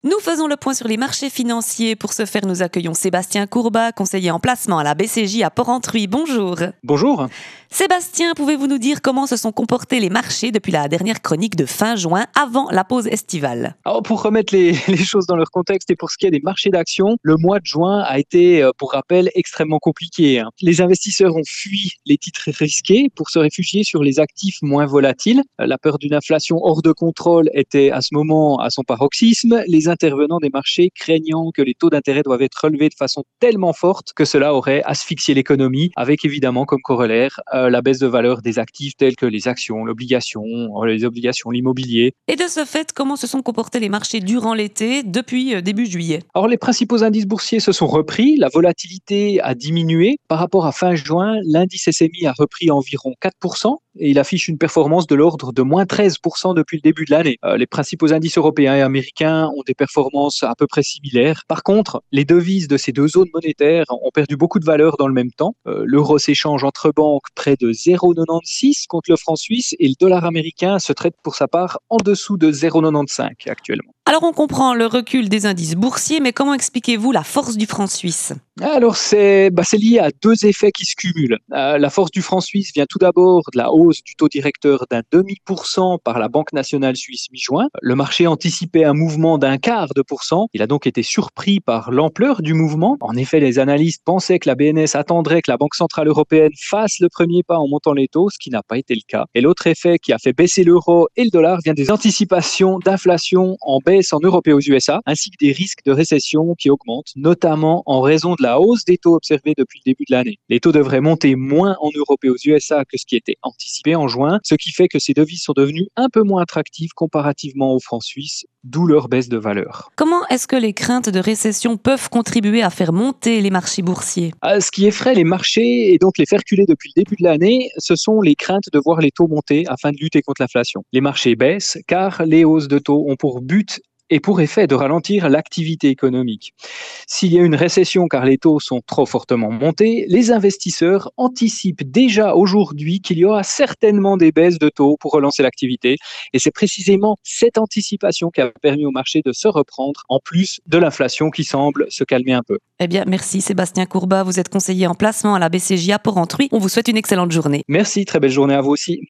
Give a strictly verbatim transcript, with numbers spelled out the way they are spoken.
Nous faisons le point sur les marchés financiers. Pour ce faire, nous accueillons Sébastien Courbat, conseiller en placement à la B C J à Porrentruy. Bonjour. Bonjour. Sébastien, pouvez-vous nous dire comment se sont comportés les marchés depuis la dernière chronique de fin juin, avant la pause estivale? Alors pour remettre les, les choses dans leur contexte et pour ce qui est des marchés d'actions, le mois de juin a été, pour rappel, extrêmement compliqué. Les investisseurs ont fui les titres risqués pour se réfugier sur les actifs moins volatiles. La peur d'une inflation hors de contrôle était à ce moment à son paroxysme. Les intervenants des marchés craignant que les taux d'intérêt doivent être relevés de façon tellement forte que cela aurait asphyxié l'économie, avec évidemment comme corollaire euh, la baisse de valeur des actifs tels que les actions, l'obligation, les obligations, l'immobilier. Et de ce fait, comment se sont comportés les marchés durant l'été, depuis début juillet? Alors les principaux indices boursiers se sont repris, la volatilité a diminué. Par rapport à fin juin, l'indice S M I a repris environ quatre pour cent et il affiche une performance de l'ordre de moins treize pour cent depuis le début de l'année. Euh, les principaux indices européens et américains ont des performances à peu près similaires. Par contre, les devises de ces deux zones monétaires ont perdu beaucoup de valeur dans le même temps. Euh, l'euro s'échange entre banques près de zéro virgule quatre-vingt-seize contre le franc suisse et le dollar américain se traite pour sa part en dessous de zéro virgule quatre-vingt-quinze actuellement. Alors on comprend le recul des indices boursiers, mais comment expliquez-vous la force du franc suisse? Alors c'est, bah c'est lié à deux effets qui se cumulent. Euh, la force du franc suisse vient tout d'abord de la hausse du taux directeur d'un demi pour cent par la Banque nationale suisse mi-juin. Le marché anticipait un mouvement d'un quart de pour cent. Il a donc été surpris par l'ampleur du mouvement. En effet, les analystes pensaient que la B N S attendrait que la Banque centrale européenne fasse le premier pas en montant les taux, ce qui n'a pas été le cas. Et l'autre effet qui a fait baisser l'euro et le dollar vient des anticipations d'inflation en baisse en Europe et aux U S A, ainsi que des risques de récession qui augmentent, notamment en raison de la hausse des taux observés depuis le début de l'année. Les taux devraient monter moins en Europe et aux U S A que ce qui était anticipé en juin, ce qui fait que ces devises sont devenues un peu moins attractives comparativement au franc suisse, d'où leur baisse de valeur. Comment est-ce que les craintes de récession peuvent contribuer à faire monter les marchés boursiers? Ce qui effraie les marchés et donc les fait reculer depuis le début de l'année, ce sont les craintes de voir les taux monter afin de lutter contre l'inflation. Les marchés baissent car les hausses de taux ont pour but et pour effet de ralentir l'activité économique. S'il y a une récession car les taux sont trop fortement montés, les investisseurs anticipent déjà aujourd'hui qu'il y aura certainement des baisses de taux pour relancer l'activité. Et c'est précisément cette anticipation qui a permis au marché de se reprendre, en plus de l'inflation qui semble se calmer un peu. Eh bien, merci Sébastien Courbat, vous êtes conseiller en placement à la B C J à Porrentruy. On vous souhaite une excellente journée. Merci, très belle journée à vous aussi.